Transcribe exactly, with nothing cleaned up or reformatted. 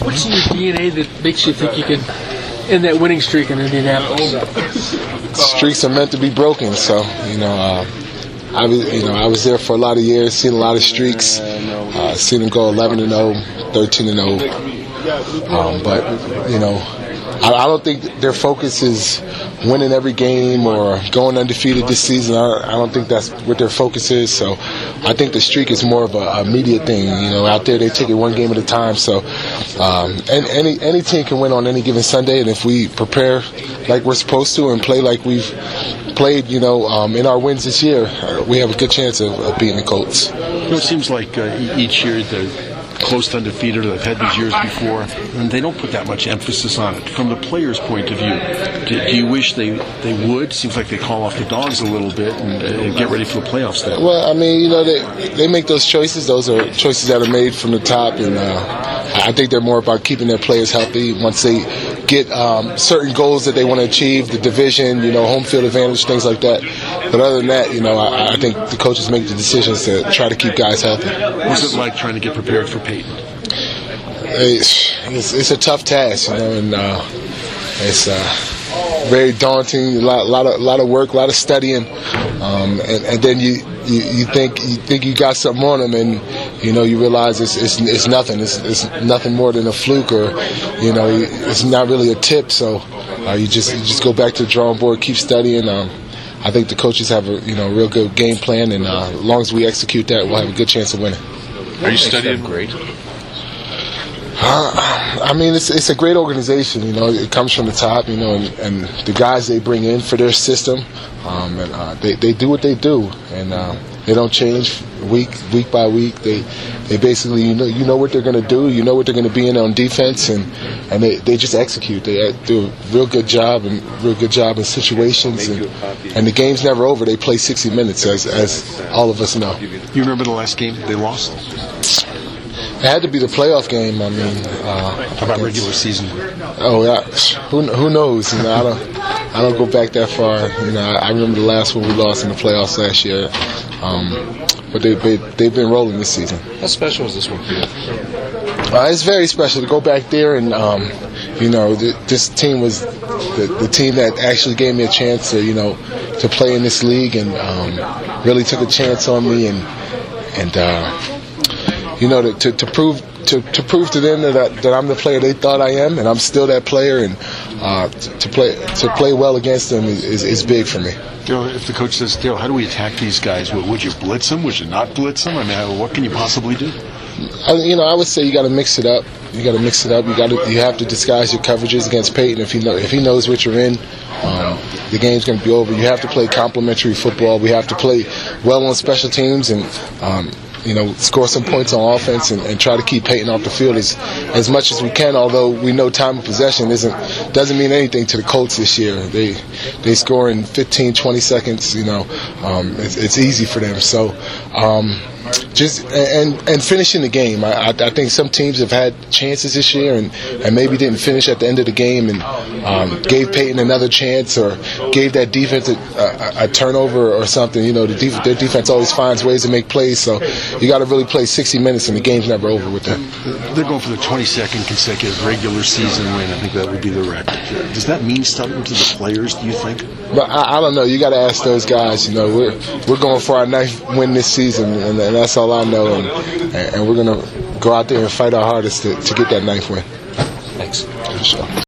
What's in your D N A that makes you think you can end that winning streak in Indianapolis? Streaks are meant to be broken, so you know, uh, I was you know I was there for a lot of years, seen a lot of streaks, uh, seen them go eleven and oh, thirteen and oh, um, but you know, I, I don't think their focus is winning every game or going undefeated this season. I, I don't think that's what their focus is. So I think the streak is more of an immediate thing. You know, out there they take it one game at a time. So um, and any any team can win on any given Sunday, and if we prepare like we're supposed to and play like we've played, you know, um, in our wins this year, we have a good chance of, of beating the Colts. You know, it seems like uh, each year they're close to undefeated, or they've had these years before, and they don't put that much emphasis on it. From the players' point of view, do, do you wish they, they would? Seems like they call off the dogs a little bit and uh, get ready for the playoffs then. Well, I mean, you know, they they make those choices. Those are choices that are made from the top, and uh, I think they're more about keeping their players healthy. Once they get um, certain goals that they want to achieve, the division, you know, home field advantage, things like that. But other than that, you know, I, I think the coaches make the decisions to try to keep guys healthy. What's it like trying to get prepared for Peyton? It's, it's, it's a tough task, you know, and uh, it's uh, very daunting. A lot, lot of, lot of work, a lot of studying, um, and, and then you, you, you think you think you got something on them, and you know you realize it's it's, it's nothing. It's, it's nothing more than a fluke, or you know, it's not really a tip. So uh, you just you just go back to the drawing board, keep studying. Um, I think the coaches have a you know real good game plan, and uh, as long as we execute that, we'll have a good chance of winning. Are you studying great? Uh, I mean, it's it's a great organization. You know, it comes from the top. You know, and, and the guys they bring in for their system, um, and uh, they they do what they do, and uh, they don't change week week by week. They they basically you know you know what they're going to do. You know what they're going to be in on defense, and, and they, they just execute. They do a real good job and real good job in situations, and, and the game's never over. They play sixty minutes, as as all of us know. You remember the last game they lost? It had to be the playoff game. I mean, uh, how about regular season? Oh yeah, who who knows? You know, I don't I don't go back that far. You know, I, I remember the last one we lost in the playoffs last year. Um, but they, they they've been rolling this season. How special is this one for you? Uh, it's very special to go back there, and um, you know, th- this team was the, the team that actually gave me a chance to you know to play in this league, and um, really took a chance on me, and and. Uh, You know, to, to, to prove to, to prove to them that I, that I'm the player they thought I am, and I'm still that player, and uh, to play to play well against them is, is, is big for me. Dale, if the coach says, Dale, how do we attack these guys? Would you blitz them? Would you not blitz them? I mean, what can you possibly do? I, you know, I would say you got to mix it up. You got to mix it up. You got to you have to disguise your coverages against Peyton if he know if he knows what you're in. Um, the game's going to be over. You have to play complementary football. We have to play well on special teams and. Um, You know, score some points on offense and, and try to keep Peyton off the field as as much as we can. Although we know time of possession isn't doesn't mean anything to the Colts this year. They they score in fifteen, twenty seconds. You know, um, it's, it's easy for them. So. Um, Just and and finishing the game. I, I think some teams have had chances this year and, and maybe didn't finish at the end of the game and um, gave Peyton another chance or gave that defense a, a, a turnover or something. You know, the def- their defense always finds ways to make plays. So you got to really play sixty minutes and the game's never over with them. They're going for the twenty-second consecutive regular season win. I think that would be the record. Does that mean something to the players? Do you think? But I, I don't know. You got to ask those guys. You know, we're we're going for our ninth win this season, and, and that's all I know. And, and we're going to go out there and fight our hardest to, to get that ninth win. Thanks. For sure.